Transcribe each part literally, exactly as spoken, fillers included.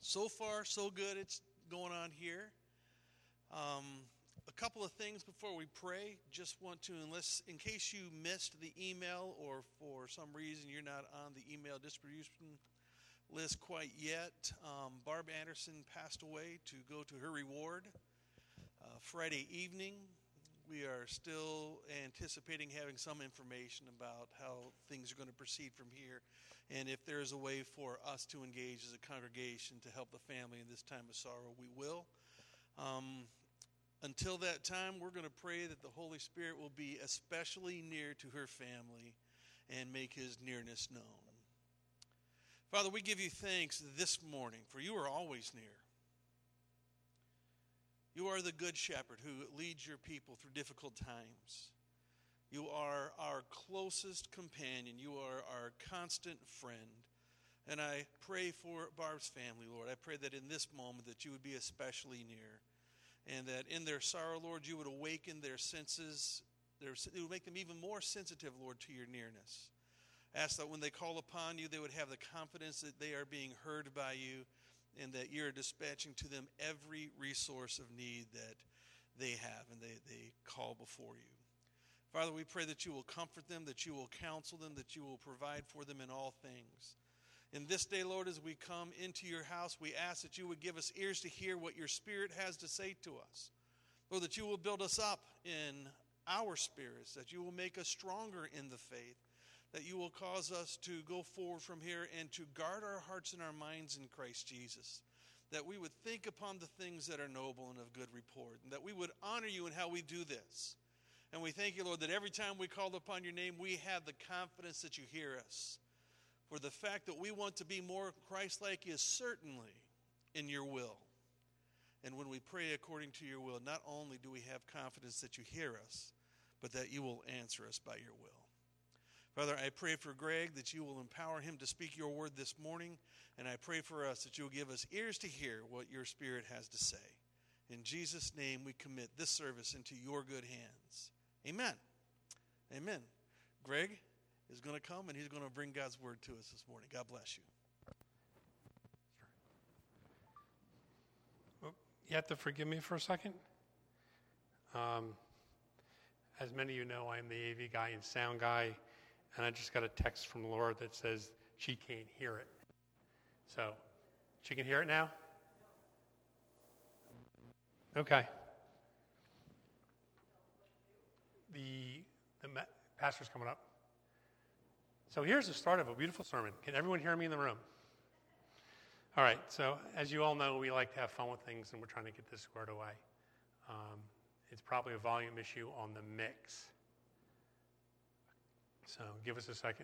So far, so good. It's going on here. Um, a couple of things before we pray. Just want to enlist, in case you missed the email or for some reason you're not on the email distribution list quite yet, um, Barb Anderson passed away to go to her reward uh, Friday evening. We are still anticipating having some information about how things are going to proceed from here, and if there is a way for us to engage as a congregation to help the family in this time of sorrow, we will. Um, until that time, we're going to pray that the Holy Spirit will be especially near to her family and make his nearness known. Father, we give you thanks this morning, for you are always near. You are the good shepherd who leads your people through difficult times. You are our closest companion. You are our constant friend. And I pray for Barb's family, Lord. I pray that in this moment that you would be especially near. And that in their sorrow, Lord, you would awaken their senses. Their, it would make them even more sensitive, Lord, to your nearness. Ask that when they call upon you, they would have the confidence that they are being heard by you, and that you're dispatching to them every resource of need that they have and they, they call before you. Father, we pray that you will comfort them, that you will counsel them, that you will provide for them in all things. In this day, Lord, as we come into your house, we ask that you would give us ears to hear what your Spirit has to say to us. Lord, that you will build us up in our spirits, that you will make us stronger in the faith, that you will cause us to go forward from here and to guard our hearts and our minds in Christ Jesus, that we would think upon the things that are noble and of good report, and that we would honor you in how we do this. And we thank you, Lord, that every time we call upon your name, we have the confidence that you hear us. For the fact that we want to be more Christ-like is certainly in your will. And when we pray according to your will, not only do we have confidence that you hear us, but that you will answer us by your will. Father, I pray for Greg that you will empower him to speak your word this morning, and I pray for us that you will give us ears to hear what your Spirit has to say. In Jesus' name, we commit this service into your good hands. Amen. Amen. Greg is going to come, and he's going to bring God's word to us this morning. God bless you. Well, you have to forgive me for a second. Um, as many of you know, I am the A V guy and sound guy. And I just got a text from the Lord that says she can't hear it. So, she can hear it now? Okay. The, the ma- pastor's coming up. So here's the start of a beautiful sermon. Can everyone hear me in the room? All right, so as you all know, we like to have fun with things, and we're trying to get this squared away. Um, it's probably a volume issue on the mix. So give us a second.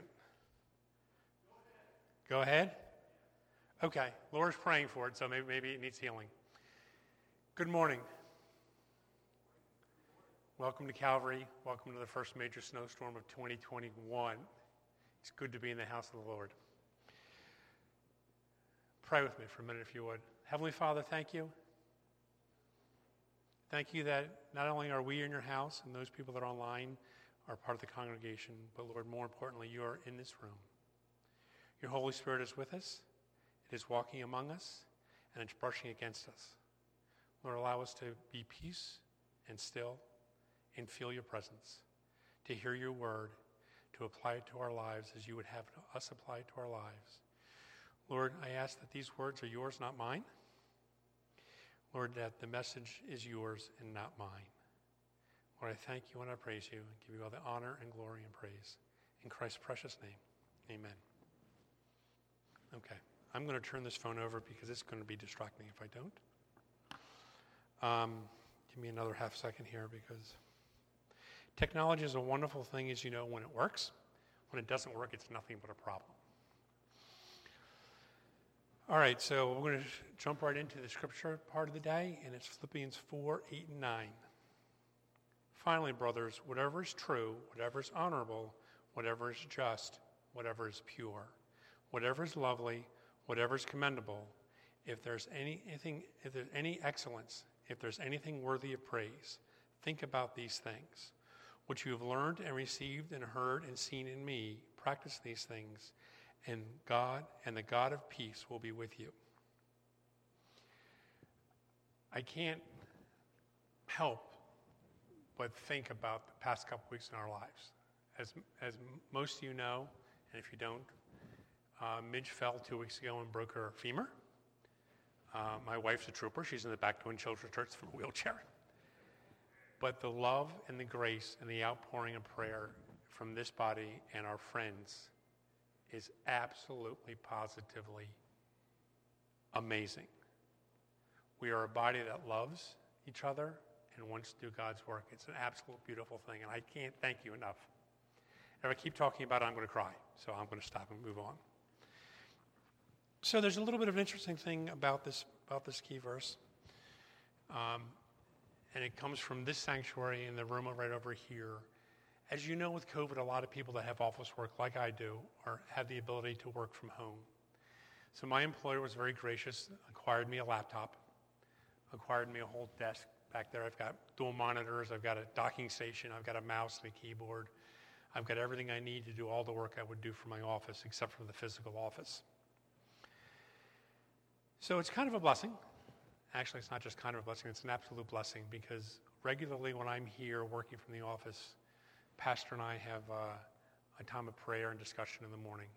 Go ahead. Okay. Laura's praying for it, so maybe, maybe it needs healing. Good morning. Welcome to Calvary. Welcome to the first major snowstorm of twenty twenty-one. It's good to be in the house of the Lord. Pray with me for a minute if you would. Heavenly Father, thank you. Thank you that not only are we in your house and those people that are online are part of the congregation, but Lord, more importantly, you are in this room. Your Holy Spirit is with us. It is walking among us, and it's brushing against us. Lord, allow us to be peace and still and feel your presence, to hear your word, to apply it to our lives as you would have us apply it to our lives. Lord, I ask that these words are yours, not mine. Lord, that the message is yours and not mine. Lord, I thank you and I praise you and give you all the honor and glory and praise. In Christ's precious name, amen. Okay, I'm going to turn this phone over because it's going to be distracting if I don't. Um, give me another half second here because technology is a wonderful thing, as you know, when it works. When it doesn't work, it's nothing but a problem. All right, so we're going to jump right into the scripture part of the day, and it's Philippians four, eight, and nine. Finally, brothers, whatever is true, whatever is honorable, whatever is just, whatever is pure, whatever is lovely, whatever is commendable, if there's anything, if there's any excellence, if there's anything worthy of praise, think about these things. What you have learned and received and heard and seen in me, practice these things, and God and the God of peace will be with you. I can't help but think about the past couple weeks in our lives. As, as most of you know, and if you don't, uh, Midge fell two weeks ago and broke her femur. Uh, my wife's a trooper. She's in the back doing children's church from a wheelchair. But the love and the grace and the outpouring of prayer from this body and our friends is absolutely, positively amazing. We are a body that loves each other and wants to do God's work. It's an absolute beautiful thing, and I can't thank you enough. If I keep talking about it, I'm going to cry, so I'm going to stop and move on. So there's a little bit of an interesting thing about this about this key verse, um, and it comes from this sanctuary in the room right over here. As you know, with COVID, a lot of people that have office work, like I do, are have the ability to work from home. So my employer was very gracious, acquired me a laptop, acquired me a whole desk back there. I've got dual monitors, I've got a docking station, I've got a mouse and a keyboard. I've got everything I need to do all the work I would do for my office, except for the physical office. So it's kind of a blessing. Actually, it's not just kind of a blessing, it's an absolute blessing, because regularly when I'm here working from the office, Pastor and I have uh, a time of prayer and discussion in the morning.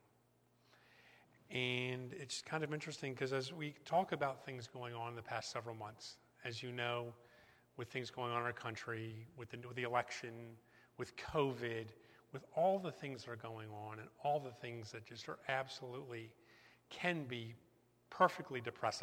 And it's kind of interesting because as we talk about things going on in the past several months, as you know, with things going on in our country, with the, with the election, with COVID, with all the things that are going on and all the things that just are absolutely can be perfectly depressing.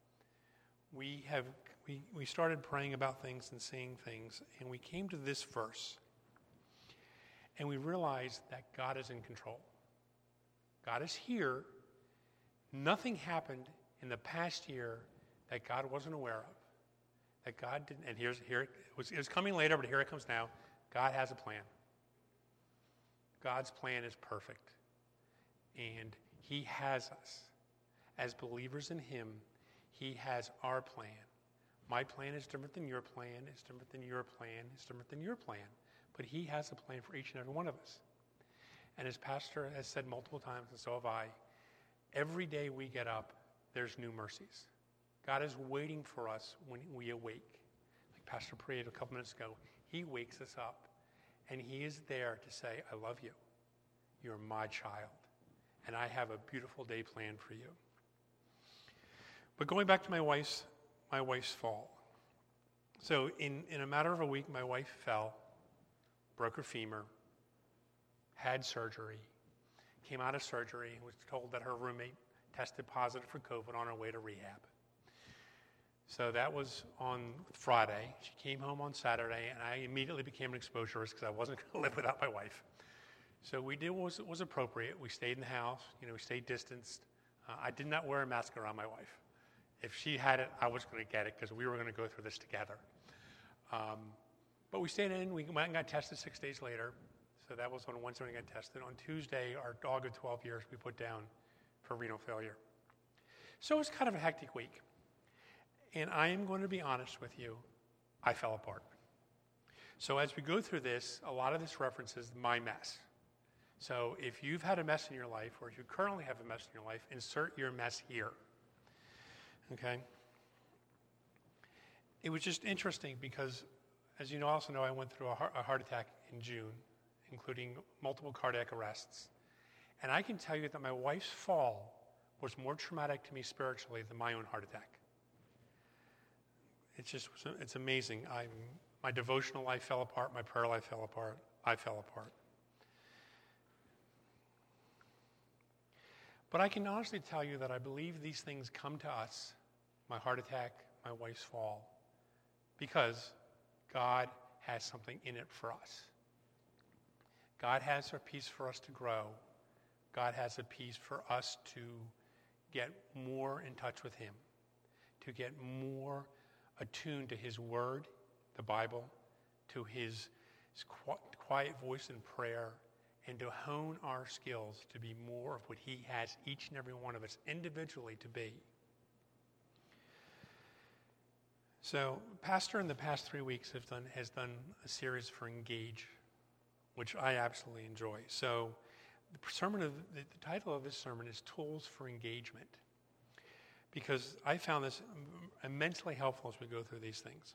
We have we, we started praying about things and seeing things, and we came to this verse, and we realized that God is in control. God is here. Nothing happened in the past year that God wasn't aware of. That God didn't, and here's here it was, it was coming later, but here it comes now. God has a plan. God's plan is perfect. And he has us. As believers in him, he has our plan. My plan is different than your plan, it's different than your plan, it's different than your plan. But he has a plan for each and every one of us. And as Pastor has said multiple times, and so have I, every day we get up, there's new mercies. God is waiting for us when we awake. Like Pastor prayed a couple minutes ago, he wakes us up, and he is there to say, I love you. You're my child, and I have a beautiful day planned for you. But going back to my wife's, my wife's fall. So in, in a matter of a week, my wife fell, broke her femur, had surgery, came out of surgery, and was told that her roommate tested positive for COVID on her way to rehab. So that was on Friday. She came home on Saturday, and I immediately became an exposure risk because I wasn't going to live without my wife. So we did what was, was appropriate. We stayed in the house. You know, we stayed distanced. Uh, I did not wear a mask around my wife. If she had it, I was going to get it because we were going to go through this together. Um, but we stayed in. We went and got tested six days later. So that was on Wednesday when we got tested. On Tuesday, our dog of twelve years we put down for renal failure. So it was kind of a hectic week. And I am going to be honest with you, I fell apart. So as we go through this, a lot of this references my mess. So if you've had a mess in your life, or if you currently have a mess in your life, insert your mess here. Okay? It was just interesting because, as you know, also know, I went through a heart, a heart attack in June, including multiple cardiac arrests. And I can tell you that my wife's fall was more traumatic to me spiritually than my own heart attack. It's just, it's amazing. I'm, my devotional life fell apart. My prayer life fell apart. I fell apart. But I can honestly tell you that I believe these things come to us, my heart attack, my wife's fall, because God has something in it for us. God has a piece for us to grow. God has a piece for us to get more in touch with him, to get more attuned to his word, the Bible, to his, his quiet voice in prayer, and to hone our skills to be more of what he has each and every one of us individually to be. So, Pastor in the past three weeks have done, has done a series for Engage, which I absolutely enjoy. So, the sermon of the, the title of this sermon is Tools for Engagement, because I found this immensely helpful as we go through these things.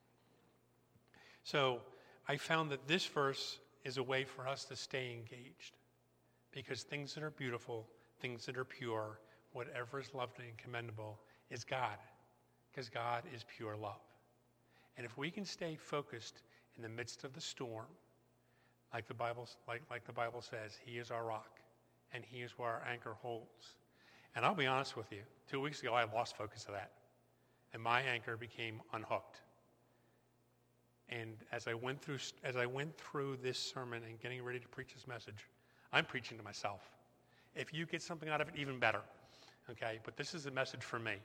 So I found that this verse is a way for us to stay engaged, because things that are beautiful, things that are pure, whatever is lovely and commendable is God, because God is pure love. And if we can stay focused in the midst of the storm, like the Bible, like, like the Bible says, he is our rock, and he is where our anchor holds. And I'll be honest with you, two weeks ago I lost focus of that, and my anchor became unhooked. And as I went through, as I went through this sermon and getting ready to preach this message, I'm preaching to myself. If you get something out of it, even better. Okay, but this is a message for me.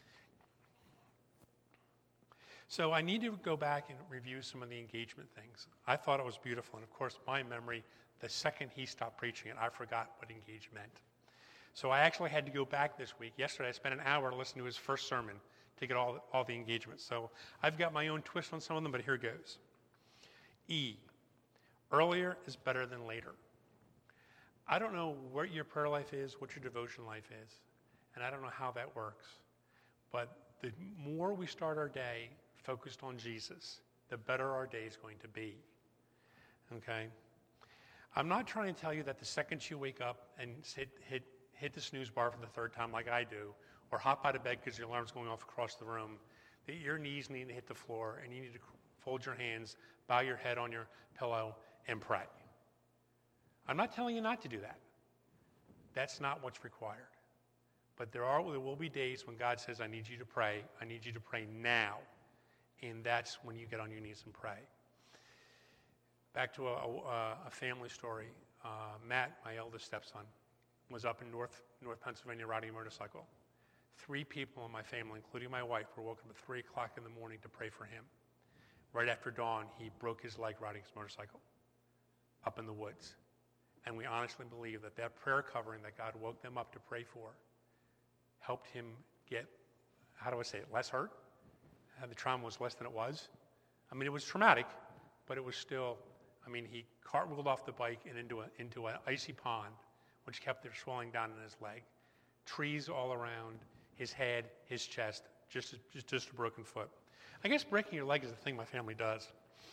So I need to go back and review some of the engagement things. I thought it was beautiful, and of course, my memory, the second he stopped preaching it, I forgot what engage meant. So I actually had to go back this week. Yesterday, I spent an hour listening to his first sermon to get all, all the engagements. So I've got my own twist on some of them, but here goes. E, earlier is better than later. I don't know what your prayer life is, what your devotion life is, and I don't know how that works. But the more we start our day focused on Jesus, the better our day is going to be. Okay? I'm not trying to tell you that the second you wake up and hit, hit, hit the snooze bar for the third time like I do, or hop out of bed because your alarm's going off across the room, that your knees need to hit the floor and you need to fold your hands, bow your head on your pillow, and pray. I'm not telling you not to do that. That's not what's required. But there are there will be days when God says, I need you to pray. I need you to pray now. And that's when you get on your knees and pray. Back to a, a, a family story. Uh, Matt, my eldest stepson, was up in North, North Pennsylvania riding a motorcycle. Three people in my family, including my wife, were woken up at three o'clock in the morning to pray for him. Right after dawn, he broke his leg riding his motorcycle up in the woods. And we honestly believe that that prayer covering that God woke them up to pray for helped him get, how do I say it, less hurt? Uh, the trauma was less than it was. I mean, it was traumatic, but it was still, I mean, he cartwheeled off the bike and into a, into an icy pond, which kept the swelling down in his leg. Trees all around, his head, his chest, just, just, just a broken foot. I guess breaking your leg is a thing my family does.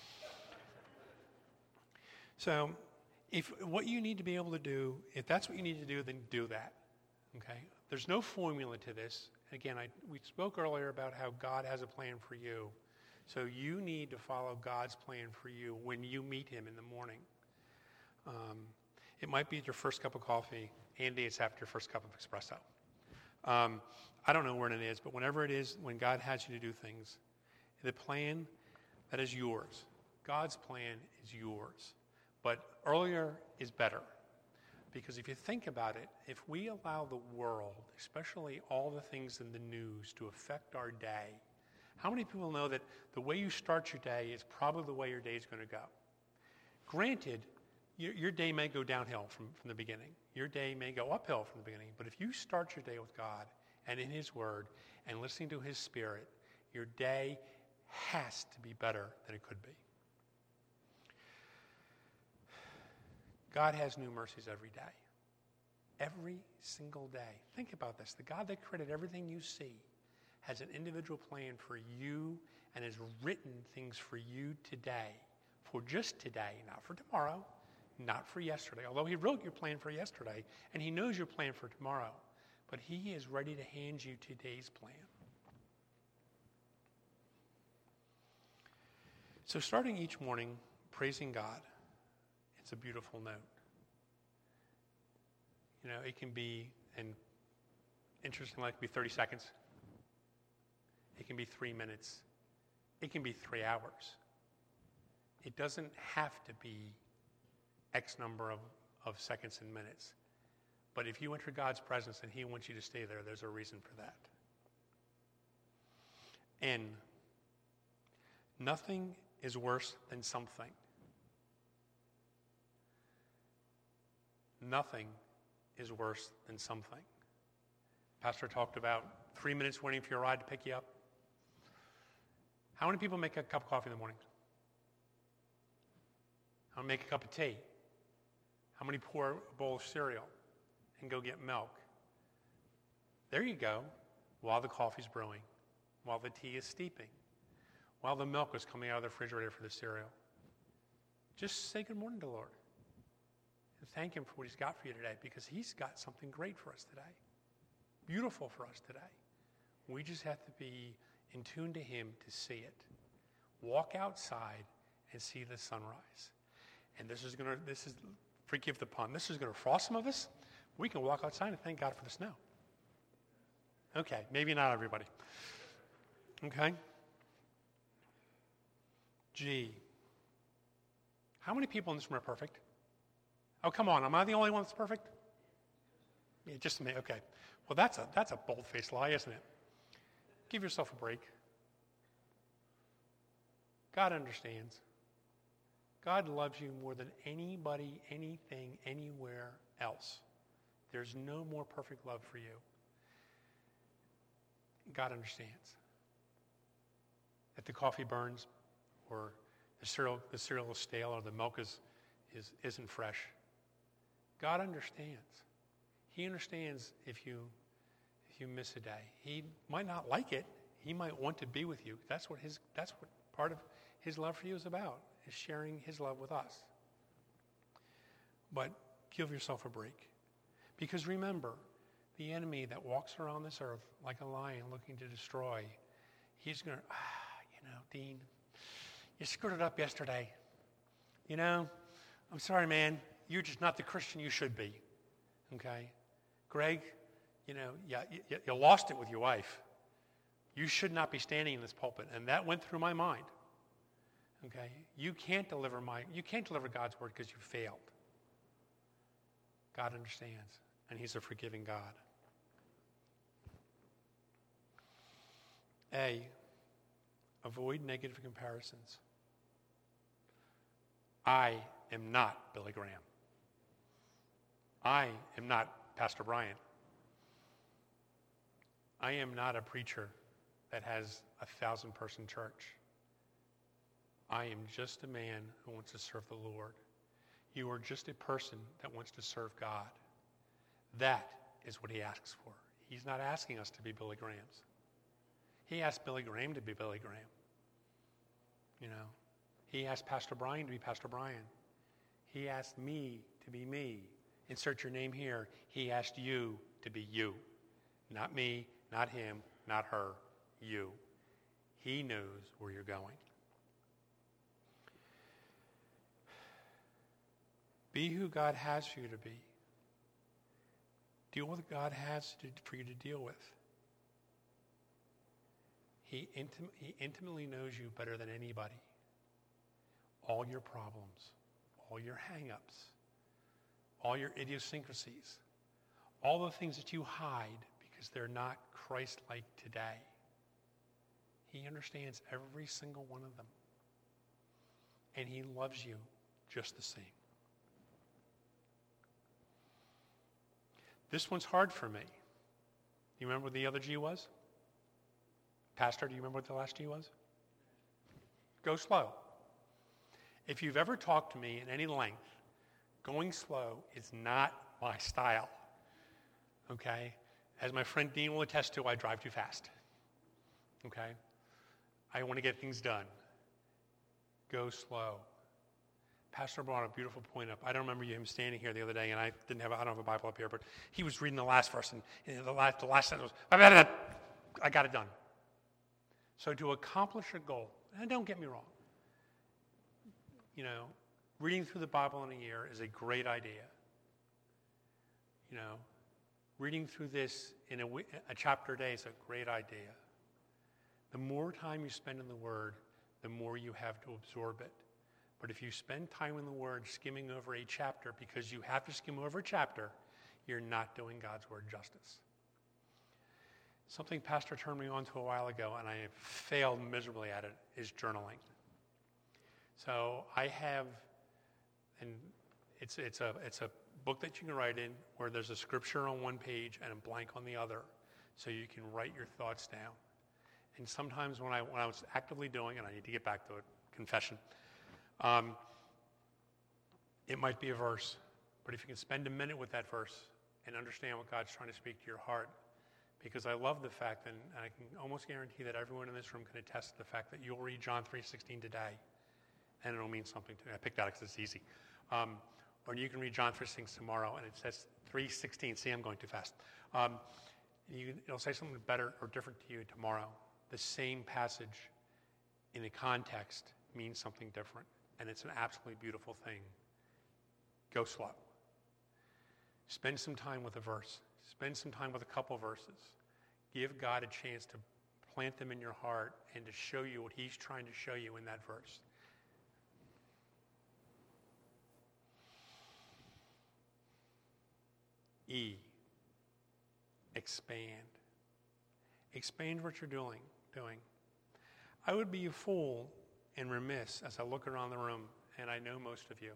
So, if what you need to be able to do, if that's what you need to do, then do that, okay? There's no formula to this. Again, I, we spoke earlier about how God has a plan for you. So you need to follow God's plan for you when you meet him in the morning. Um, it might be your first cup of coffee. Andy, it's after your first cup of espresso. Um, I don't know when it is, but whenever it is, when God has you to do things, the plan that is yours. God's plan is yours. But earlier is better. Because if you think about it, if we allow the world, especially all the things in the news, to affect our day, how many people know that the way you start your day is probably the way your day is going to go? Granted, your, your day may go downhill from, from the beginning. Your day may go uphill from the beginning. But if you start your day with God and in his word and listening to his spirit, your day has to be better than it could be. God has new mercies every day. Every single day. Think about this. The God that created everything you see has an individual plan for you and has written things for you today. For just today, not for tomorrow, not for yesterday. Although he wrote your plan for yesterday and he knows your plan for tomorrow. But he is ready to hand you today's plan. So starting each morning, praising God. It's a beautiful note. You know, it can be, and interestingly, it can be thirty seconds. It can be three minutes. It can be three hours. It doesn't have to be X number of, of seconds and minutes. But if you enter God's presence and he wants you to stay there, there's a reason for that. And nothing is worse than something. Nothing is worse than something. Pastor talked about three minutes waiting for your ride to pick you up. How many people make a cup of coffee in the morning? How many make a cup of tea? How many pour a bowl of cereal and go get milk? There you go, while the coffee's brewing. while the tea is steeping, while the milk is coming out of the refrigerator for the cereal. Just say good morning to the Lord and thank him for what he's got for you today, because he's got something great for us today, beautiful for us today. We just have to be in tune to him to see it. Walk outside and see the sunrise. And this is going to, this is, forgive the pun, this is going to frost some of us. We can walk outside and thank God for the snow. Okay, maybe not everybody. Okay? G. How many people in this room are perfect? Oh, come on, am I the only one that's perfect? Yeah, just me, okay. Well, that's a, that's a bold-faced lie, isn't it? Give yourself a break. God understands. God loves you more than anybody, anything, anywhere else. There's no more perfect love for you. God understands. If the coffee burns, or the cereal, the cereal is stale, or the milk is, is, isn't fresh, God understands. He understands if you, if you miss a day. He might not like it. He might want to be with you. That's what his, that's what part of his love for you is about, is sharing his love with us. But give yourself a break. Because remember, the enemy that walks around this earth like a lion looking to destroy, he's going to, ah, you know, Dean, you screwed it up yesterday. You know, I'm sorry, man. You're just not the Christian you should be. Okay? Greg, you know, yeah, you, you lost it with your wife. You should not be standing in this pulpit. And that went through my mind. Okay? You can't deliver my, you can't deliver God's word because you failed. God understands, and he's a forgiving God. A, avoid negative comparisons. I am not Billy Graham. I am not Pastor Brian. I am not a preacher that has a thousand-person church. I am just a man who wants to serve the Lord. You are just a person that wants to serve God. That is what he asks for. He's not asking us to be Billy Grahams. He asked Billy Graham to be Billy Graham. You know, he asked Pastor Brian to be Pastor Brian. He asked me to be me. Insert your name here. He asked you to be you. Not me, not him, not her, you. He knows where you're going. Be who God has for you to be. Deal with what God has to, for you to deal with. He, intim- he intimately knows you better than anybody. All your problems, all your hang-ups, all your idiosyncrasies, all the things that you hide because they're not Christ-like today. He understands every single one of them. And he loves you just the same. This one's hard for me. You remember what the other G was? Pastor, do you remember what the last G was? Go slow. If you've ever talked to me in any length, going slow is not my style. Okay? As my friend Dean will attest to, I drive too fast. Okay? I want to get things done. Go slow. Pastor brought a beautiful point up. I don't remember him standing here the other day, and I didn't have, I don't have a Bible up here, but he was reading the last verse, and, and the last, the last sentence was, I got it done. So to accomplish a goal, and don't get me wrong, you know, reading through the Bible in a year is a great idea. You know, reading through this in a, a chapter a day is a great idea. The more time you spend in the Word, the more you have to absorb it. But if you spend time in the Word skimming over a chapter because you have to skim over a chapter, you're not doing God's Word justice. Something Pastor turned me on to a while ago, and I failed miserably at it, is journaling. So I have, and it's it's a it's a book that you can write in where there's a scripture on one page and a blank on the other, so you can write your thoughts down. And sometimes when I when I was actively doing, and I need to get back to it, confession, um, it might be a verse, but if you can spend a minute with that verse and understand what God's trying to speak to your heart, because I love the fact, and I can almost guarantee that everyone in this room can attest to the fact that you'll read John three sixteen today, and it'll mean something to you. I picked that because it's easy. Um, or you can read John three sixteen tomorrow, and it says three sixteen. See, I'm going too fast. Um, you, it'll say something better or different to you tomorrow. The same passage in a context means something different, and it's an absolutely beautiful thing. Go slow. Spend some time with a verse. Spend some time with a couple verses. Give God a chance to plant them in your heart and to show you what he's trying to show you in that verse. E, expand. Expand what you're doing. doing. I would be a fool and remiss as I look around the room, and I know most of you,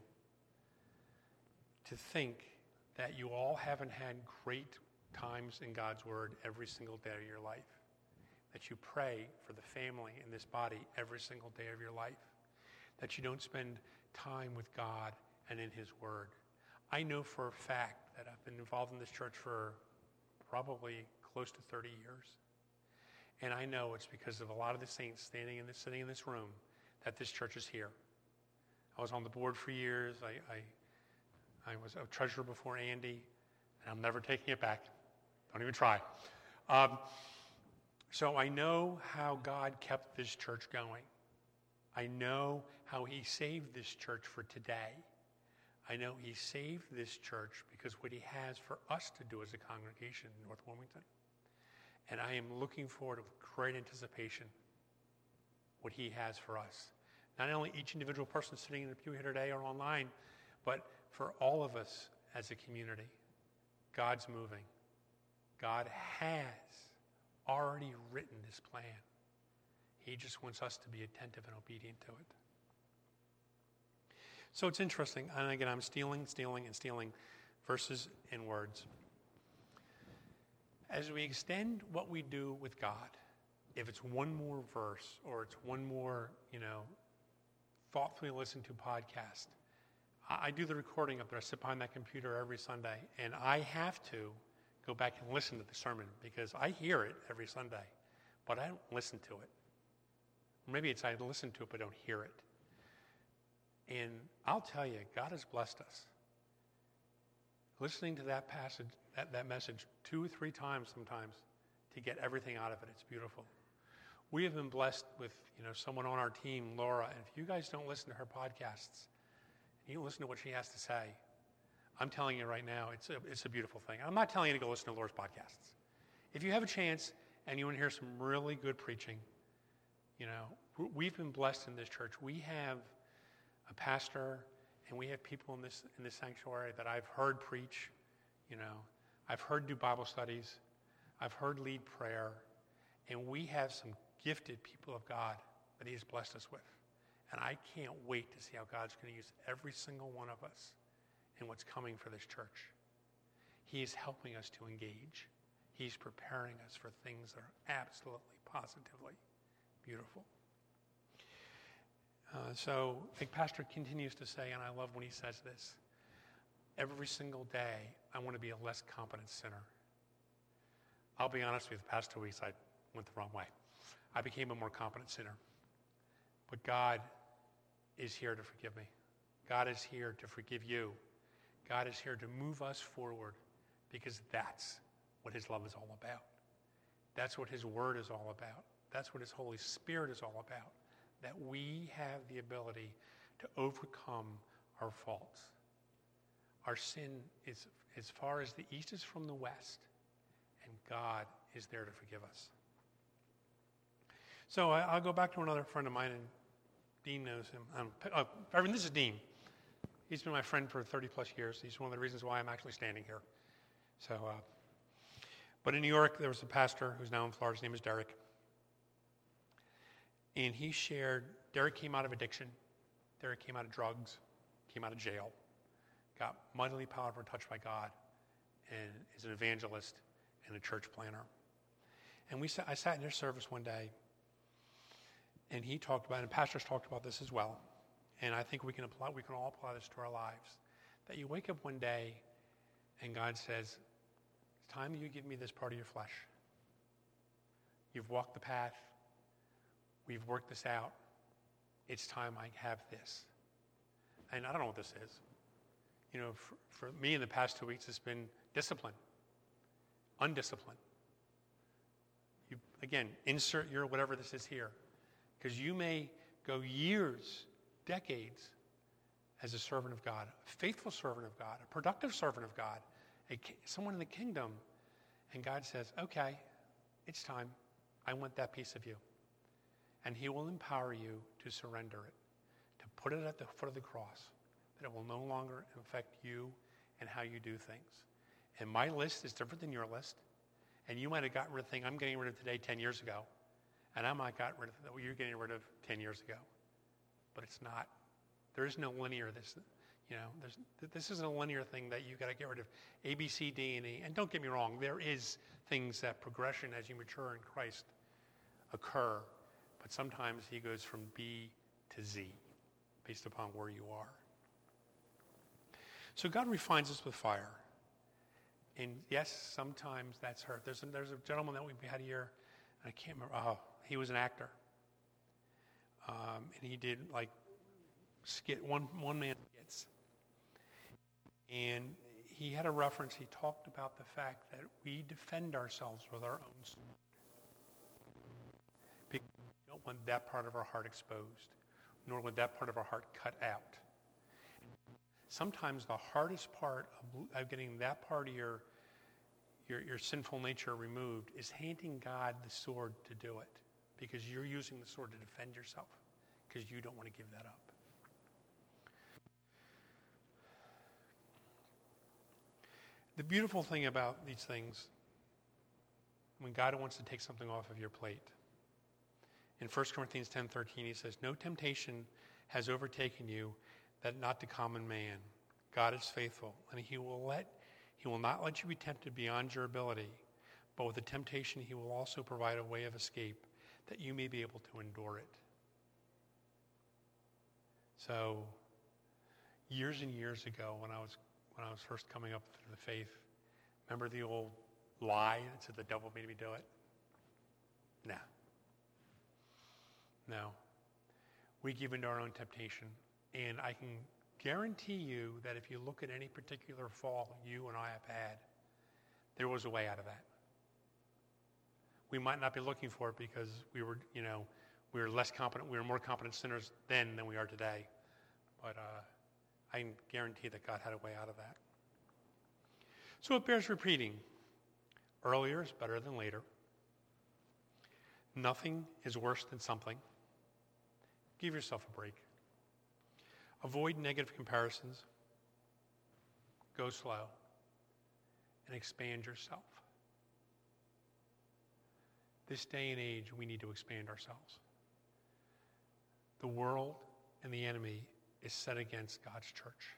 to think that you all haven't had great times in God's Word every single day of your life, that you pray for the family in this body every single day of your life, that you don't spend time with God and in his Word. I know for a fact that I've been involved in this church for probably close to thirty years, and I know it's because of a lot of the saints standing in this, sitting in this room that this church is here. I was on the board for years. I, I I was a treasurer before Andy, and I'm never taking it back. Don't even try. Um, so I know how God kept this church going. I know how he saved this church for today. I know he saved this church because what he has for us to do as a congregation in North Wilmington. And I am looking forward with great anticipation what he has for us. Not only each individual person sitting in the pew here today or online, but for all of us as a community. God's moving. God has already written this plan. He just wants us to be attentive and obedient to it. So it's interesting, and again, I'm stealing, stealing, and stealing verses and words. As we extend what we do with God, if it's one more verse or it's one more, you know, thoughtfully listen to podcast, I do the recording up there. I sit behind that computer every Sunday, and I have to go back and listen to the sermon because I hear it every Sunday, but I don't listen to it. Maybe it's I listen to it but don't hear it. And I'll tell you, God has blessed us. Listening to that passage, that, that message two or three times sometimes to get everything out of it. It's beautiful. We have been blessed with, you know, someone on our team, Laura, and if you guys don't listen to her podcasts, you listen to what she has to say, I'm telling you right now, it's a, it's a beautiful thing. I'm not telling you to go listen to Laura's podcasts. If you have a chance and you want to hear some really good preaching, you know, we've been blessed in this church. We have a pastor and we have people in this in this sanctuary that I've heard preach, you know. I've heard do Bible studies. I've heard lead prayer. And we have some gifted people of God that he's blessed us with. And I can't wait to see how God's going to use every single one of us in what's coming for this church. He is helping us to engage. He's preparing us for things that are absolutely, positively beautiful. Uh, so, like Pastor continues to say, and I love when he says this, every single day I want to be a less competent sinner. I'll be honest with you, the past two weeks I went the wrong way. I became a more competent sinner. But God is here to forgive me. God is here to forgive you. God is here to move us forward because that's what his love is all about. That's what his word is all about. That's what his Holy Spirit is all about. That we have the ability to overcome our faults. Our sin is as far as the east is from the west, and God is there to forgive us. So I, I'll go back to another friend of mine, and Dean knows him. Um, uh, I mean, this is Dean. He's been my friend for thirty plus years. He's one of the reasons why I'm actually standing here. So, uh, but in New York, there was a pastor who's now in Florida. His name is Derek. And he shared, Derek came out of addiction. Derek came out of drugs, came out of jail, got mightily powerful and touched by God, and is an evangelist and a church planner. And we sat, I sat in his service one day, and he talked about, and pastors talked about this as well, and I think we can apply, we can all apply this to our lives, that you wake up one day and God says, it's time you give me this part of your flesh. You've walked the path. We've worked this out. It's time I have this. And I don't know what this is. You know, for, for me in the past two weeks, it's been discipline, undiscipline. You, again, insert your whatever this is here. Because you may go years, decades, as a servant of God, a faithful servant of God, a productive servant of God, a, someone in the kingdom, and God says, okay, it's time. I want that piece of you. And he will empower you to surrender it, to put it at the foot of the cross, that it will no longer affect you and how you do things. And my list is different than your list. And you might have gotten rid of the thing I'm getting rid of today ten years ago. And I might have gotten rid of what you're getting rid of ten years ago. But it's not. There is no linear this. You know, there's, this isn't a linear thing that you got to get rid of A, B, C, D, and E. And don't get me wrong, there is things that progression as you mature in Christ occur. But sometimes he goes from B to Z based upon where you are. So God refines us with fire. And yes, sometimes that's hurt. There's a, there's a gentleman that we had here, and I can't remember. Oh, he was an actor. Um, and he did like skit, one, one man skits. And he had a reference. He talked about the fact that we defend ourselves with our own sword. Because we don't want that part of our heart exposed, nor want that part of our heart cut out. Sometimes the hardest part of, of getting that part of your, your your sinful nature removed is handing God the sword to do it, because you're using the sword to defend yourself, because you don't want to give that up. The beautiful thing about these things, when God wants to take something off of your plate, in First Corinthians ten thirteen, he says, "No temptation has overtaken you that not the common man. God is faithful, and he will let he will not let you be tempted beyond your ability, but with the temptation he will also provide a way of escape that you may be able to endure it." So, years and years ago, when I was when I was first coming up through the faith, remember the old lie that said the devil made me do it? No. No. We give into our own temptation. And I can guarantee you that if you look at any particular fall you and I have had, there was a way out of that. We might not be looking for it because we were, you know, we were less competent, we were more competent sinners then than we are today. But uh, I can guarantee that God had a way out of that. So it bears repeating. Earlier is better than later. Nothing is worse than something. Give yourself a break. Avoid negative comparisons. Go slow. And expand yourself. This day and age, we need to expand ourselves. The world and the enemy is set against God's church.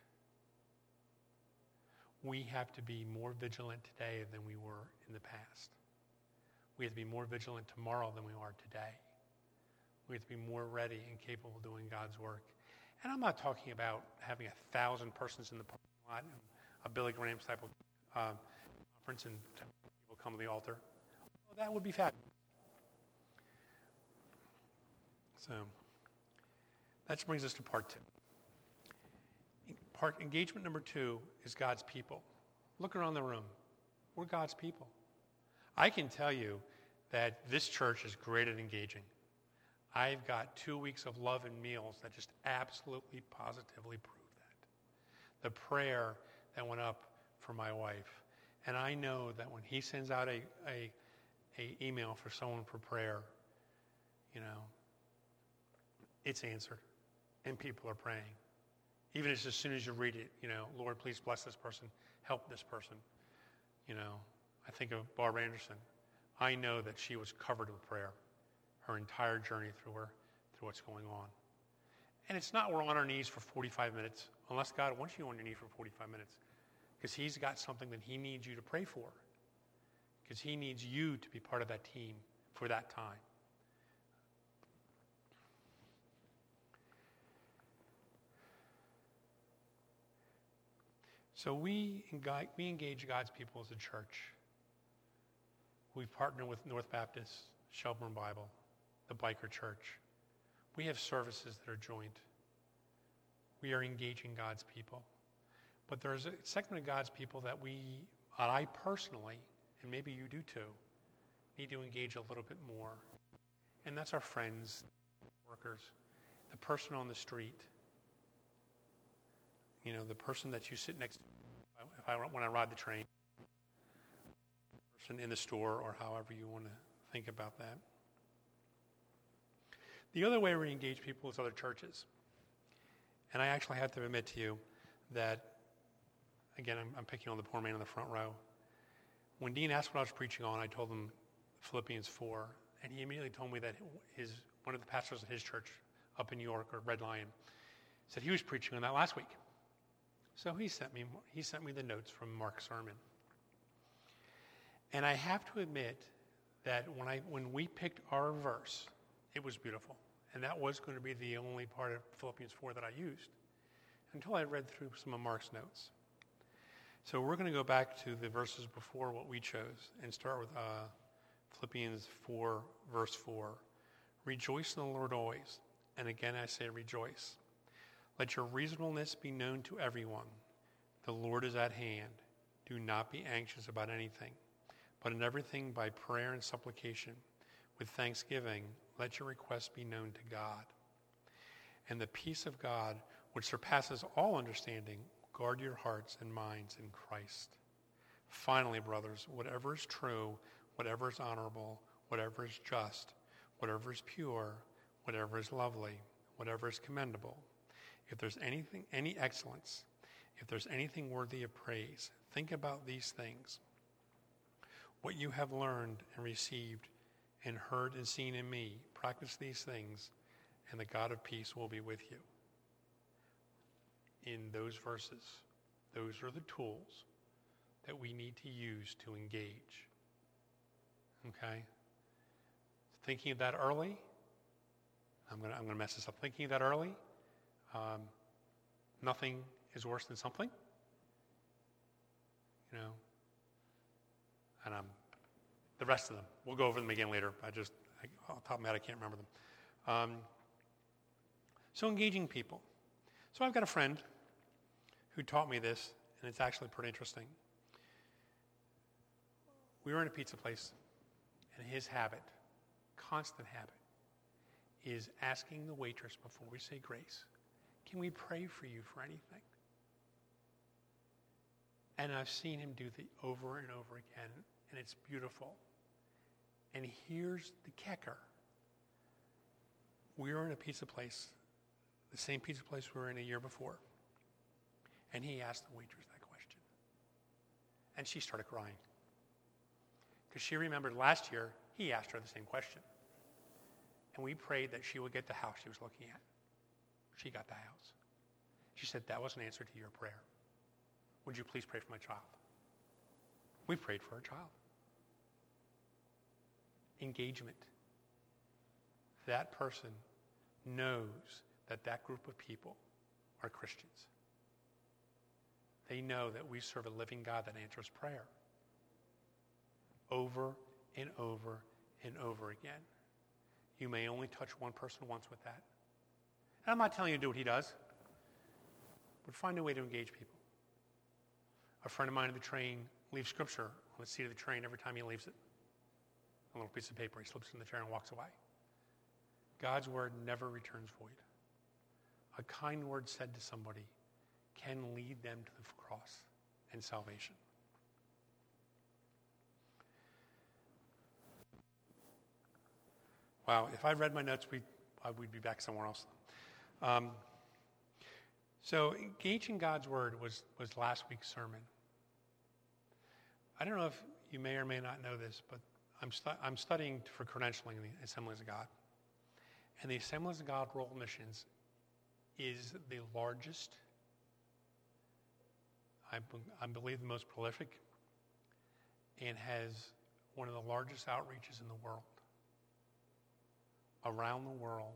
We have to be more vigilant today than we were in the past. We have to be more vigilant tomorrow than we are today. We have to be more ready and capable of doing God's work. And I'm not talking about having a thousand persons in the parking lot and a Billy Graham type of uh, conference and people come to the altar. Well, that would be fabulous. So that brings us to part two. Part engagement number two is God's people. Look around the room. We're God's people. I can tell you that this church is great at engaging. I've got two weeks of love and meals that just absolutely, positively prove that. The prayer that went up for my wife. And I know that when he sends out a, a, a email for someone for prayer, you know, it's answered. And people are praying. Even as, as soon as you read it, you know, Lord, please bless this person. Help this person. You know, I think of Barbara Anderson. I know that she was covered with prayer her entire journey through her, through what's going on. And it's not we're on our knees for forty-five minutes, unless God wants you on your knee for forty-five minutes, because he's got something that he needs you to pray for, because he needs you to be part of that team for that time. So we engage, we engage God's people as a church. We partner with North Baptist Shelburne Bible, the Biker Church. We have services that are joint. We are engaging God's people. But there's a segment of God's people that we, I personally, and maybe you do too, need to engage a little bit more. And that's our friends, workers, the person on the street, you know, the person that you sit next to if I, when I ride the train, the person in the store, or however you want to think about that. The other way we engage people is other churches. And I actually have to admit to you that, again, I'm, I'm picking on the poor man in the front row. When Dean asked what I was preaching on, I told him Philippians four, and he immediately told me that his one of the pastors at his church up in New York, or Red Lion, said he was preaching on that last week. So he sent me he sent me the notes from Mark's sermon. And I have to admit that when I when we picked our verse, it was beautiful. And that was going to be the only part of Philippians four that I used until I read through some of Mark's notes. So we're going to go back to the verses before what we chose and start with uh, Philippians four, verse four. Rejoice in the Lord always. And again I say rejoice. Let your reasonableness be known to everyone. The Lord is at hand. Do not be anxious about anything, but in everything by prayer and supplication, with thanksgiving, let your requests be known to God. And the peace of God, which surpasses all understanding, guard your hearts and minds in Christ. Finally, brothers, whatever is true, whatever is honorable, whatever is just, whatever is pure, whatever is lovely, whatever is commendable, if there's anything, any excellence, if there's anything worthy of praise, think about these things. What you have learned and received and heard and seen in me, practice these things, and the God of peace will be with you. In those verses, those are the tools that we need to use to engage. Okay? Thinking of that early, I'm going to I'm going to mess this up. Thinking of that early, um, nothing is worse than something. You know, and I'm the rest of them. We'll go over them again later. I just, I, off the top of my head, I can't remember them. Um, so engaging people. So I've got a friend who taught me this, and it's actually pretty interesting. We were in a pizza place, and his habit, constant habit, is asking the waitress before we say grace, can we pray for you for anything? And I've seen him do the over and over again, and it's beautiful. And here's the kicker. We were in a pizza place, the same pizza place we were in a year before. And he asked the waitress that question. And she started crying. Because she remembered last year, he asked her the same question. And we prayed that she would get the house she was looking at. She got the house. She said, that was an answer to your prayer. Would you please pray for my child? We prayed for her child. Engagement. That person knows that that group of people are Christians. They know that we serve a living God that answers prayer. Over and over and over again. You may only touch one person once with that. And I'm not telling you to do what he does, but find a way to engage people. A friend of mine on the train leaves scripture on the seat of the train every time he leaves it. A little piece of paper. He slips it in the chair and walks away. God's word never returns void. A kind word said to somebody can lead them to the cross and salvation. Wow, if I read my notes, we'd, we'd be back somewhere else. Um, so engaging God's word was, was last week's sermon. I don't know if you may or may not know this, but I'm, stu- I'm studying for credentialing in the Assemblies of God. And the Assemblies of God World Missions is the largest, I, I believe the most prolific, and has one of the largest outreaches in the world. Around the world.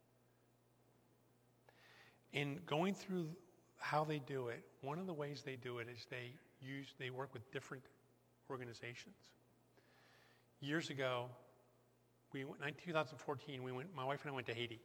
In going through how they do it, one of the ways they do it is they use they work with different organizations. Years ago, We went, in two thousand fourteen, we went, my wife and I went to Haiti.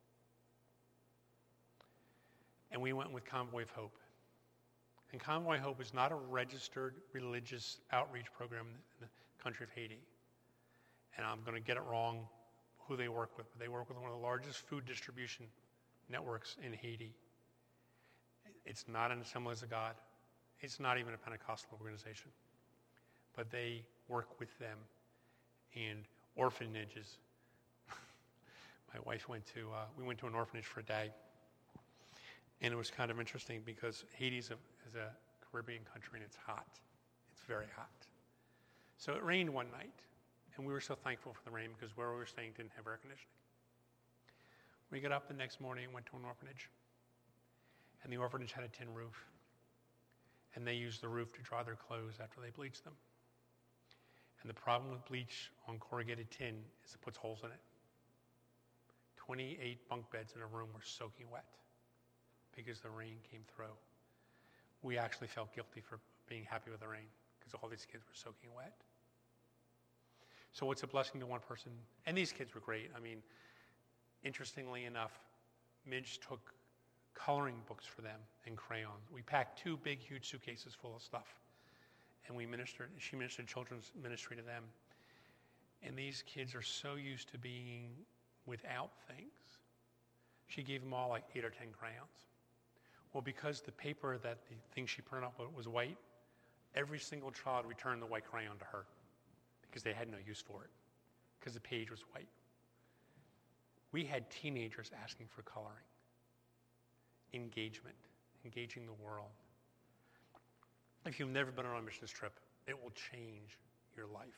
And we went with Convoy of Hope. And Convoy of Hope is not a registered religious outreach program in the country of Haiti. And I'm going to get it wrong who they work with, but they work with one of the largest food distribution networks in Haiti. It's not an Assemblies of God. It's not even a Pentecostal organization. But they work with them. And orphanages. My wife went to, uh, we went to an orphanage for a day. And it was kind of interesting because Haiti is a, is a Caribbean country and it's hot. It's very hot. So it rained one night. And we were so thankful for the rain because where we were staying didn't have air conditioning. We got up the next morning and went to an orphanage. And the orphanage had a tin roof. And they used the roof to dry their clothes after they bleached them. And the problem with bleach on corrugated tin is it puts holes in it. twenty-eight bunk beds in a room were soaking wet because the rain came through. We actually felt guilty for being happy with the rain because all these kids were soaking wet. So it's a blessing to one person. And these kids were great. I mean, interestingly enough, Midge took coloring books for them and crayons. We packed two big, huge suitcases full of stuff. And we ministered, she ministered children's ministry to them. And these kids are so used to being without things. She gave them all like eight or ten crayons. Well, because the paper that the thing she printed up was white, every single child returned the white crayon to her because they had no use for it because the page was white. We had teenagers asking for coloring, engagement, engaging the world. If you've never been on a missions trip, it will change your life.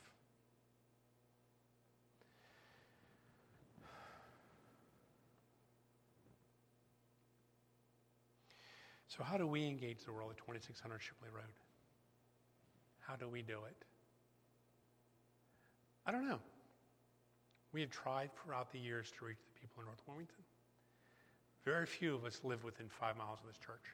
So how do we engage the world at twenty-six hundred Shipley Road? How do we do it? I don't know. We have tried throughout the years to reach the people in North Wilmington. Very few of us live within five miles of this church.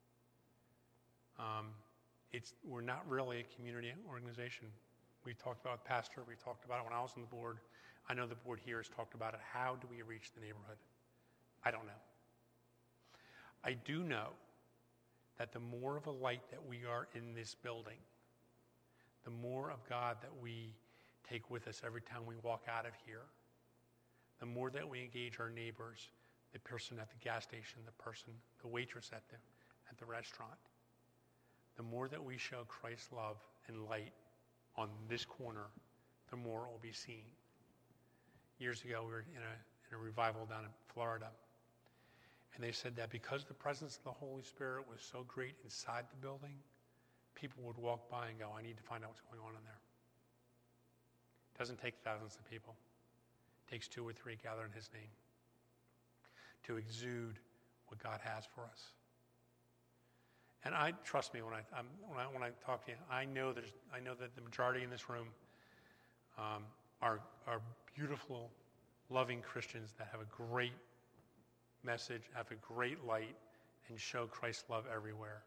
Um, it's, we're not really a community organization. We talked about it, Pastor, we talked about it when I was on the board. I know the board here has talked about it. How do we reach the neighborhood? I don't know. I do know that the more of a light that we are in this building, the more of God that we take with us every time we walk out of here, the more that we engage our neighbors, the person at the gas station, the person, the waitress at the, at the restaurant, the more that we show Christ's love and light on this corner, the more it will be seen. Years ago, we were in a, in a revival down in Florida, and they said that because the presence of the Holy Spirit was so great inside the building, people would walk by and go, I need to find out what's going on in there. It doesn't take thousands of people. It takes two or three gathered in his name to exude what God has for us. And I trust me when I I'm, when I when I talk to you, I know there's I know that the majority in this room um, are are beautiful, loving Christians that have a great message, have a great light, and show Christ's love everywhere.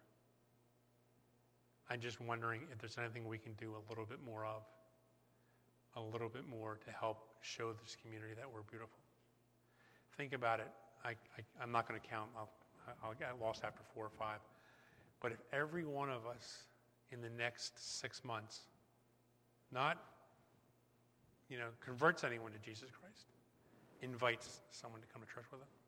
I'm just wondering if there's anything we can do a little bit more of, a little bit more to help show this community that we're beautiful. Think about it. I, I, I'm not going to count. I'll, I'll get lost after four or five. But if every one of us in the next six months, not, you know, converts anyone to Jesus Christ, invites someone to come to church with them,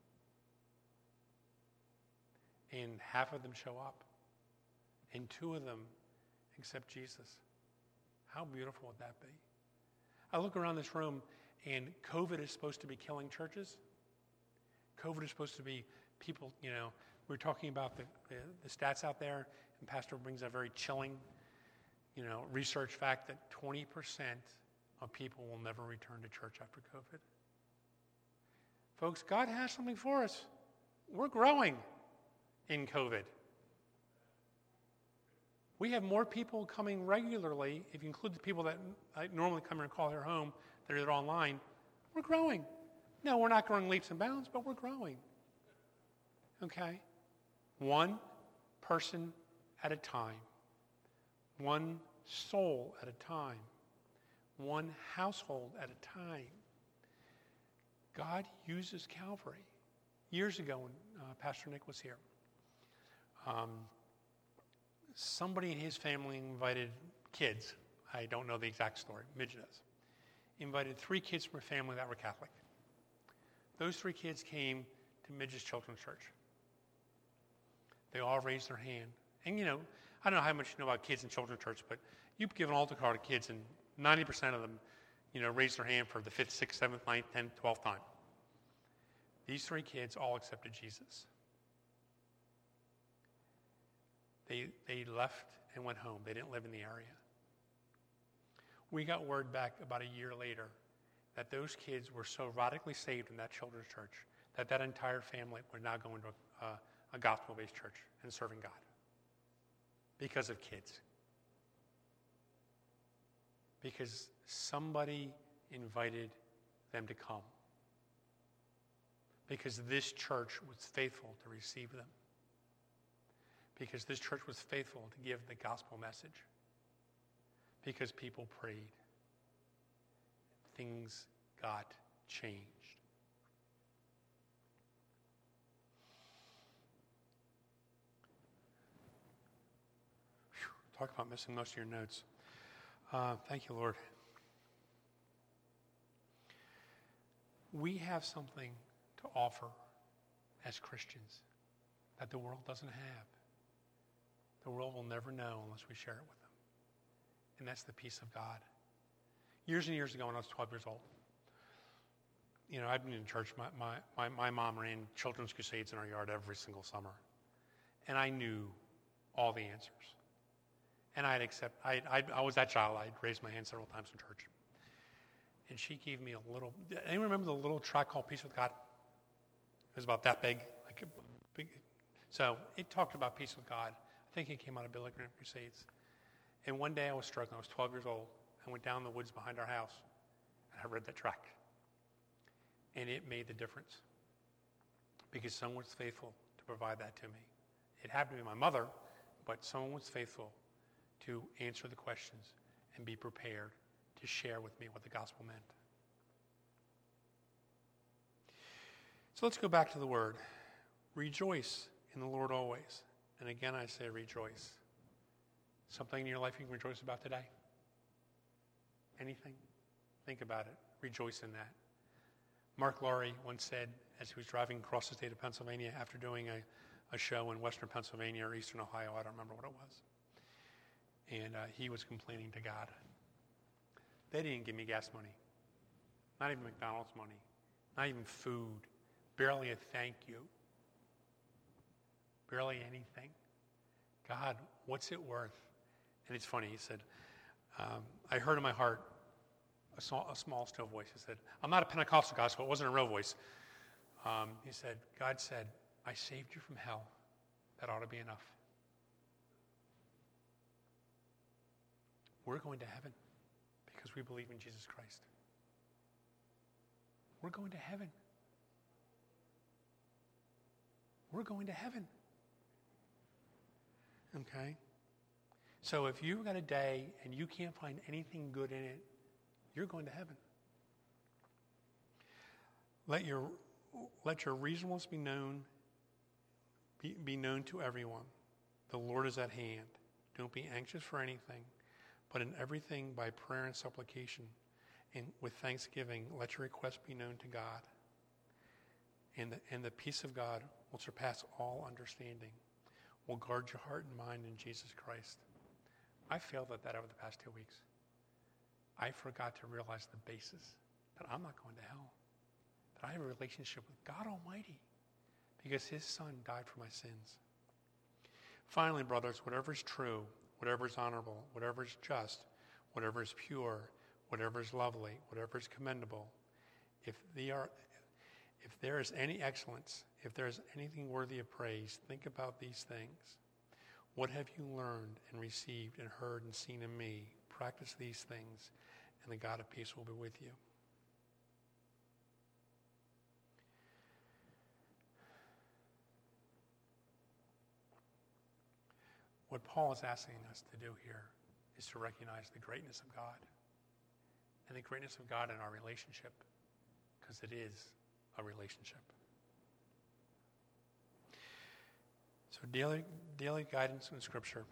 and half of them show up, and two of them accept Jesus, how beautiful would that be? I look around this room, and COVID is supposed to be killing churches. COVID is supposed to be people, you know, we're talking about the, the, the stats out there, and Pastor brings a very chilling, you know, research fact that twenty percent of people will never return to church after COVID. Folks, God has something for us. We're growing in COVID. We have more people coming regularly, if you include the people that normally come here and call their home, that are online. We're growing. No, we're not growing leaps and bounds, but we're growing. Okay? One person at a time. One soul at a time. One household at a time. God uses Calvary. Years ago when uh, Pastor Nick was here, um, somebody in his family invited kids. I don't know the exact story. Midge does. Invited three kids from a family that were Catholic. Those three kids came to Midge's Children's Church. They all raised their hand. And, you know, I don't know how much you know about kids in children's church, but you give an altar call to kids, and ninety percent of them, you know, raise their hand for the fifth, sixth, seventh, ninth, tenth, twelfth time. These three kids all accepted Jesus. They, they left and went home. They didn't live in the area. We got word back about a year later that those kids were so radically saved in that children's church that that entire family were now going to a, a gospel-based church and serving God because of kids. Because somebody invited them to come. Because this church was faithful to receive them. Because this church was faithful to give the gospel message. Because people prayed. Things got changed. Whew, talk about missing most of your notes. Uh, thank you, Lord. We have something to offer as Christians that the world doesn't have. The world will never know unless we share it with them. And that's the peace of God. Years and years ago when I was twelve years old, you know, I'd been in church. My, my, my, my mom ran children's crusades in our yard every single summer. And I knew all the answers. And I'd accept, I, I, I was that child. I'd raised my hand several times in church. And she gave me a little, anyone remember the little tract called Peace with God? It was about that big. Like a big. So it talked about peace with God. I think it came out of Billy Graham Crusades. And one day I was struggling. I was twelve years old. I went down the woods behind our house, and I read that tract. And it made the difference because someone was faithful to provide that to me. It happened to be my mother, but someone was faithful to answer the questions and be prepared to share with me what the gospel meant. So let's go back to the word. Rejoice in the Lord always. And again, I say rejoice. Something in your life you can rejoice about today? Anything? Think about it. Rejoice in that. Mark Laurie once said, as he was driving across the state of Pennsylvania after doing a, a show in western Pennsylvania or eastern Ohio, I don't remember what it was. And uh, he was complaining to God. They didn't give me gas money. Not even McDonald's money. Not even food. Barely a thank you. Barely anything. God, what's it worth? And it's funny, he said, um, I heard in my heart a small, a small still voice. He said, I'm not a Pentecostal guy, so it wasn't a real voice. Um, he said, God said, I saved you from hell. That ought to be enough. We're going to heaven because we believe in Jesus Christ. We're going to heaven. We're going to heaven. Okay? So if you've got a day and you can't find anything good in it, you're going to heaven. Let your let your reasonableness be known, be, be known to everyone. The Lord is at hand. Don't be anxious for anything, but in everything by prayer and supplication, and with thanksgiving, let your requests be known to God. And the, and the peace of God will surpass all understanding, will guard your heart and mind in Jesus Christ. I failed at that over the past two weeks. I forgot to realize the basis that I'm not going to hell, that I have a relationship with God Almighty because his Son died for my sins. Finally, brothers, whatever is true, whatever is honorable, whatever is just, whatever is pure, whatever is lovely, whatever is commendable, if they are, if there is any excellence, if there is anything worthy of praise, think about these things. What have you learned and received and heard and seen in me? Practice these things, and the God of peace will be with you. What Paul is asking us to do here is to recognize the greatness of God and the greatness of God in our relationship, because it is a relationship. So daily, daily guidance in Scripture.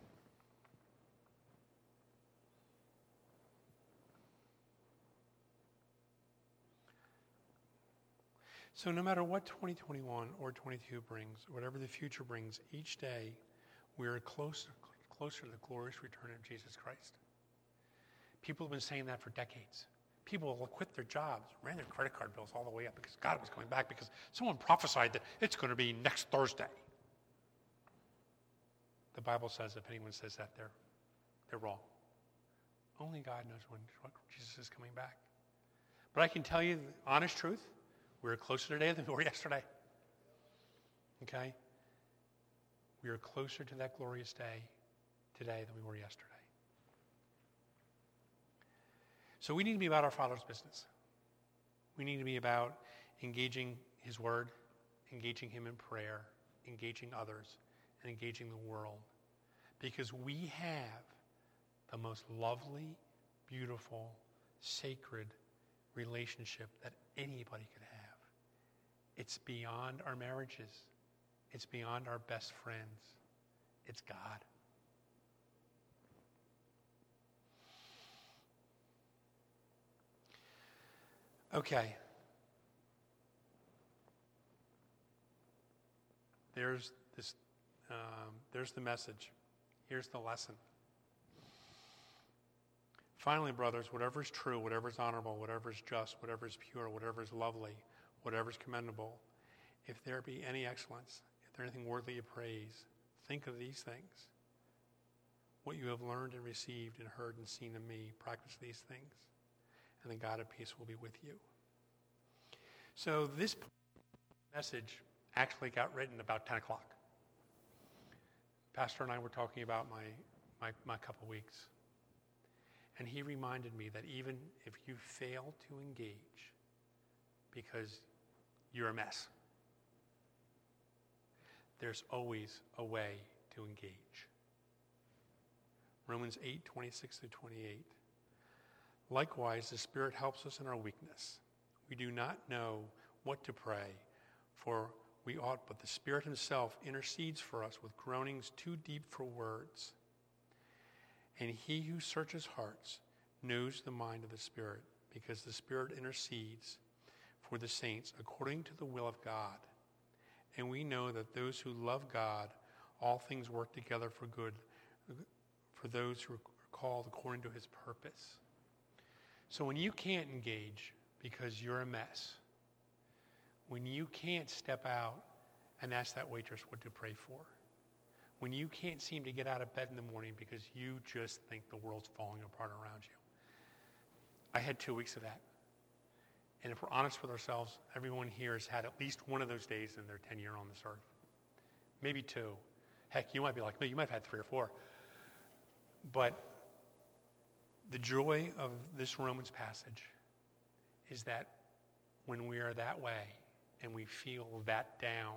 So no matter what twenty twenty-one or twenty-two brings, whatever the future brings, each day we are closer, closer to the glorious return of Jesus Christ. People have been saying that for decades. People will quit their jobs, ran their credit card bills all the way up because God was coming back because someone prophesied that it's going to be next Thursday. The Bible says if anyone says that, they're, they're wrong. Only God knows when Jesus is coming back. But I can tell you the honest truth. We're closer today than we were yesterday. Okay? We are closer to that glorious day today than we were yesterday. So we need to be about our Father's business. We need to be about engaging His Word, engaging Him in prayer, engaging others, and engaging the world. Because we have the most lovely, beautiful, sacred relationship that anybody could have. It's beyond our marriages. It's beyond our best friends. It's God. Okay. There's this. Um, there's the message. Here's the lesson. Finally, brothers, whatever is true, whatever is honorable, whatever is just, whatever is pure, whatever is lovely, whatever is commendable, if there be any excellence, if there anything worthy of praise, think of these things. What you have learned and received and heard and seen in me, practice these things, and the God of peace will be with you. So this message actually got written about ten o'clock. Pastor and I were talking about my, my, my couple weeks. And he reminded me that even if you fail to engage because you're a mess, there's always a way to engage. Romans eight, twenty-six through twenty-eight. Likewise, the Spirit helps us in our weakness. We do not know what to pray, for we ought, but the Spirit himself intercedes for us with groanings too deep for words. And he who searches hearts knows the mind of the Spirit, because the Spirit intercedes for the saints according to the will of God. And we know that those who love God, all things work together for good, for those who are called according to his purpose. So when you can't engage because you're a mess, when you can't step out and ask that waitress what to pray for, when you can't seem to get out of bed in the morning because you just think the world's falling apart around you. I had two weeks of that. And if we're honest with ourselves, everyone here has had at least one of those days in their tenure on this earth. Maybe two. Heck, you might be like me. You might have had three or four. But the joy of this Romans passage is that when we are that way and we feel that down,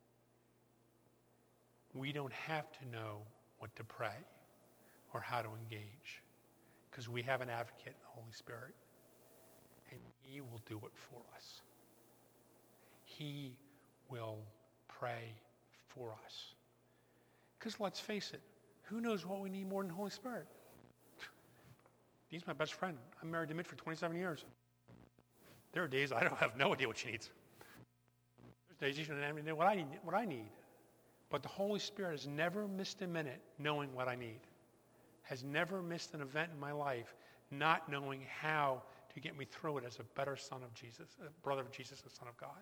we don't have to know what to pray or how to engage, because we have an advocate, the Holy Spirit, and he will do it for us. He will pray for us. Because let's face it, who knows what we need more than the Holy Spirit? He's my best friend. I'm married to Mitch for twenty-seven years. There are days I don't have no idea what she needs. There's days she doesn't have any idea what I need. What I need. But the Holy Spirit has never missed a minute knowing what I need. Has never missed an event in my life not knowing how to get me through it as a better son of Jesus, a brother of Jesus, a son of God.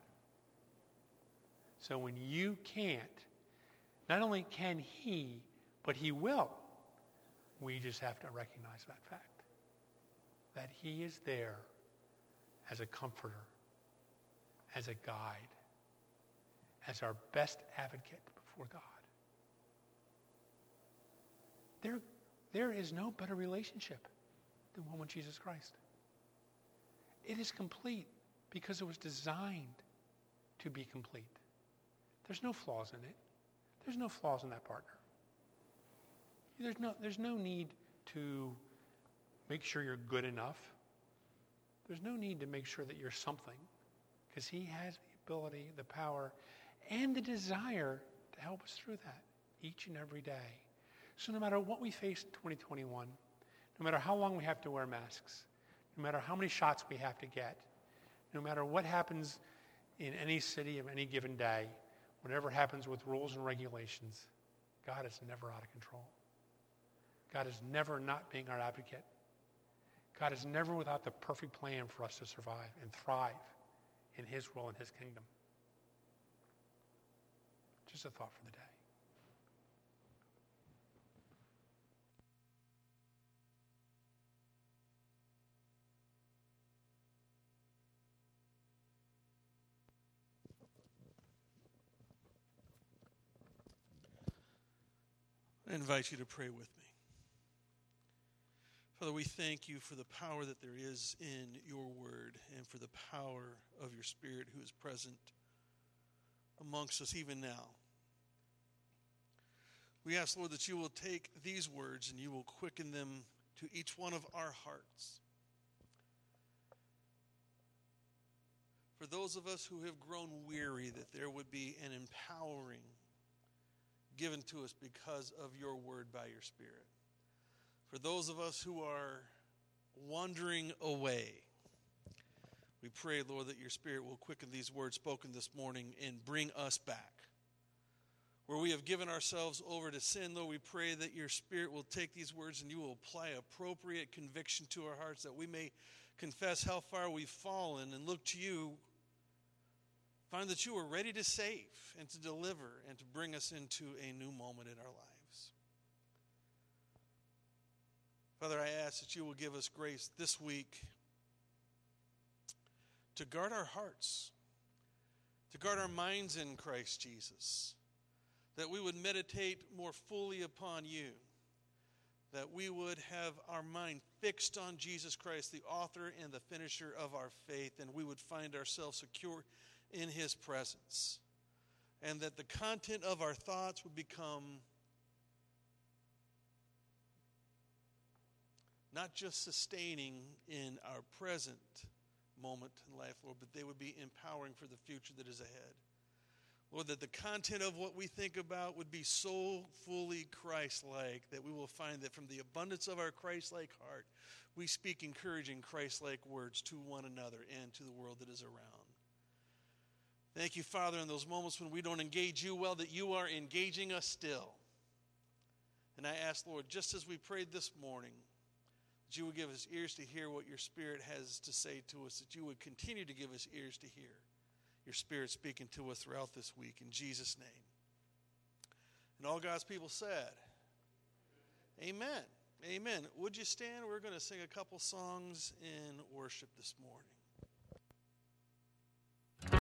So when you can't, not only can he, but he will. We just have to recognize that fact. That he is there as a comforter, as a guide, as our best advocate before God. There, there is no better relationship than one with Jesus Christ. It is complete because it was designed to be complete. There's no flaws in it. There's no flaws in that partner. There's no, there's no need to make sure you're good enough. There's no need to make sure that you're something, because he has ability, the power, and the desire to help us through that each and every day. So no matter what we face in twenty twenty-one, no matter how long we have to wear masks, no matter how many shots we have to get, no matter what happens in any city of any given day, whatever happens with rules and regulations, God is never out of control. God is never not being our advocate. God is never without the perfect plan for us to survive and thrive in his will and his kingdom. Just a thought for the day. I invite you to pray with me. Father, we thank you for the power that there is in your word and for the power of your Spirit who is present amongst us even now. We ask, Lord, that you will take these words and you will quicken them to each one of our hearts. For those of us who have grown weary, that there would be an empowering given to us because of your word by your Spirit. For those of us who are wandering away, we pray, Lord, that your Spirit will quicken these words spoken this morning and bring us back. Where we have given ourselves over to sin, Lord, we pray that your Spirit will take these words and you will apply appropriate conviction to our hearts, that we may confess how far we've fallen and look to you, find that you are ready to save and to deliver and to bring us into a new moment in our lives. Father, I ask that you will give us grace this week to guard our hearts, to guard our minds in Christ Jesus, that we would meditate more fully upon you, that we would have our mind fixed on Jesus Christ, the author and the finisher of our faith, and we would find ourselves secure in his presence, and that the content of our thoughts would become not just sustaining in our present moment in life, Lord, but they would be empowering for the future that is ahead. Lord, that the content of what we think about would be so fully Christ-like that we will find that from the abundance of our Christ-like heart, we speak encouraging Christ-like words to one another and to the world that is around. Thank you, Father, in those moments when we don't engage you well, that you are engaging us still. And I ask, Lord, just as we prayed this morning, that you would give us ears to hear what your Spirit has to say to us, that you would continue to give us ears to hear your Spirit speaking to us throughout this week. In Jesus' name. And all God's people said, amen. Amen. Would you stand? We're going to sing a couple songs in worship this morning.